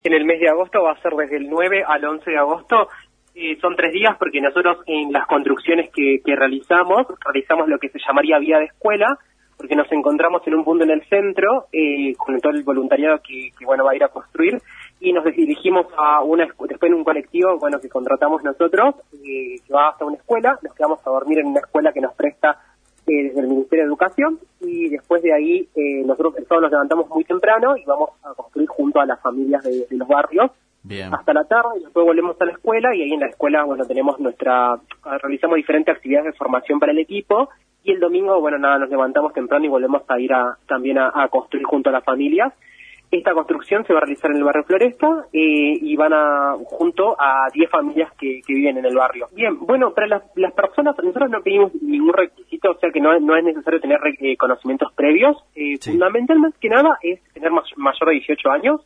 En el mes de agosto va a ser desde el 9 al 11 de agosto. Son 3 días porque nosotros en las construcciones que realizamos lo que se llamaría vía de escuela, porque nos encontramos en un punto en el centro con todo el voluntariado que va a ir a construir, y nos dirigimos a después en un colectivo que contratamos nosotros, que va hasta una escuela. Nos quedamos a dormir en una escuela que nos presta desde el Ministerio de Educación, y después de ahí nosotros todos nos levantamos muy temprano y vamos a construir junto a las familias de los barrios. Bien. Hasta la tarde, y después volvemos a la escuela, y ahí en la escuela tenemos realizamos diferentes actividades de formación para el equipo, y el domingo nos levantamos temprano y volvemos a ir también a construir junto a las familias. Esta construcción se va a realizar en el barrio Floresta, y van junto a 10 familias que viven en el barrio. Bien, para las personas, nosotros no pedimos ningún requisito, o sea que no es necesario tener conocimientos previos. Sí. Fundamentalmente que nada es tener mayor de 18 años.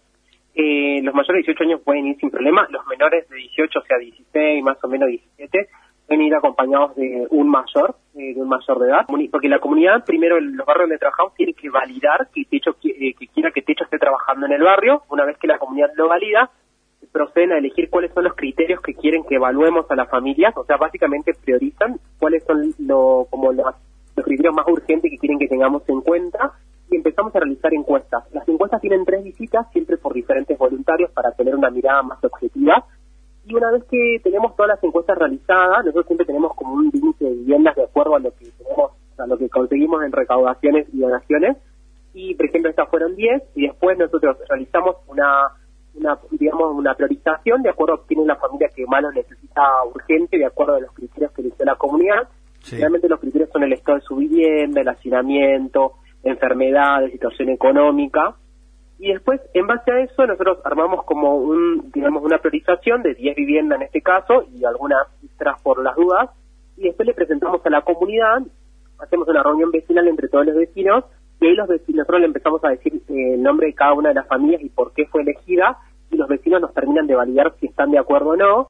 Los mayores de 18 años pueden ir sin problema, los menores de 18, o sea 16, más o menos 17, pueden ir acompañados de un mayor de edad, porque la comunidad, primero, los barrios donde trabajamos, tiene que validar que quiera que Techo esté trabajando en el barrio. Una vez que la comunidad lo valida, proceden a elegir cuáles son los criterios que quieren que evaluemos a las familias, o sea, básicamente priorizan cuáles son los criterios más urgentes que quieren que tengamos en cuenta, y empezamos a realizar encuestas. Las encuestas tienen 3 visitas, siempre por diferentes voluntarios, para tener una mirada más objetiva. Y una vez que tenemos todas las encuestas realizadas, nosotros siempre tenemos como un límite de viviendas de acuerdo a lo que tenemos, a lo que conseguimos en recaudaciones y donaciones. Y, por ejemplo, estas fueron 10, y después nosotros realizamos una priorización de acuerdo a quién es la familia que más lo necesita urgente, de acuerdo a los criterios que eligió la comunidad. Sí. Realmente los criterios son el estado de su vivienda, el hacinamiento, enfermedades, situación económica. Y después, en base a eso, nosotros armamos como una priorización de 10 viviendas en este caso, y algunas extras por las dudas, y después le presentamos a la comunidad, hacemos una reunión vecinal entre todos los vecinos, y ahí nosotros le empezamos a decir el nombre de cada una de las familias y por qué fue elegida, y los vecinos nos terminan de validar si están de acuerdo o no.